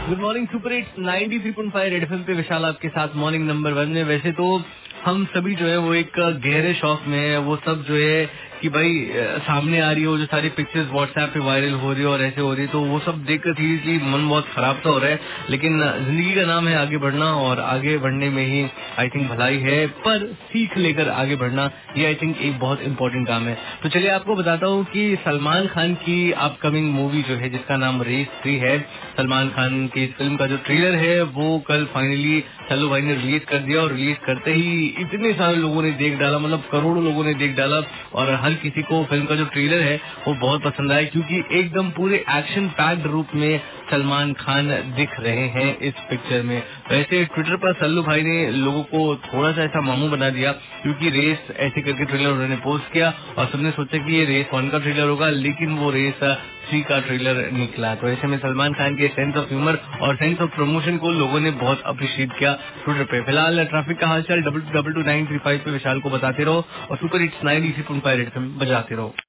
Good morning super hits 93.5 Red FM पे विशाल आपके साथ मॉर्निंग नंबर 1 में। वैसे तो हम सभी जो है वो एक गहरे शौक में है, वो सब जो है कि भाई सामने आ रही हो जो सारी पिक्चर्स व्हाट्सएप पे वायरल हो रही है और ऐसे हो रही है, तो वो सब देख कर सीरियसली मन बहुत खराब सा हो रहा है। लेकिन जिंदगी का नाम है आगे बढ़ना, और आगे बढ़ने में ही आई थिंक भलाई है, पर सीख लेकर आगे बढ़ना ये आई थिंक एक बहुत इंपॉर्टेंट काम है। तो चलिए आपको बताता हूँ कि सलमान खान की अपकमिंग मूवी जो है जिसका नाम रेस 3 है, सलमान खान की इस फिल्म का जो ट्रेलर है वो कल फाइनली सल्लू भाई ने रिलीज कर दिया, और रिलीज करते ही इतने सारे लोगों ने देख डाला, मतलब करोड़ों लोगों ने देख डाला, और हर किसी को फिल्म का जो ट्रेलर है वो बहुत पसंद आया, क्योंकि एकदम पूरे एक्शन पैक्ड रूप में सलमान खान दिख रहे हैं इस पिक्चर में। वैसे ट्विटर पर सल्लू भाई ने लोगों को थोड़ा सा ऐसा मामू बना दिया, क्योंकि रेस ऐसे करके ट्रेलर उन्होंने पोस्ट किया और सबने सोचा कि ये रेस 1 का ट्रेलर होगा, लेकिन वो रेस 3 का ट्रेलर निकला। तो ऐसे में सलमान खान के सेंस ऑफ ह्यूमर और सेंस ऑफ प्रमोशन को लोगों ने बहुत अप्रिशिएट किया ट्विटर पे। फिलहाल ट्रैफिक का हालचाल 222935 पे विशाल को बताते रहो और सुपर हिट्स 93.5 रेड एफएम बजाते रहो।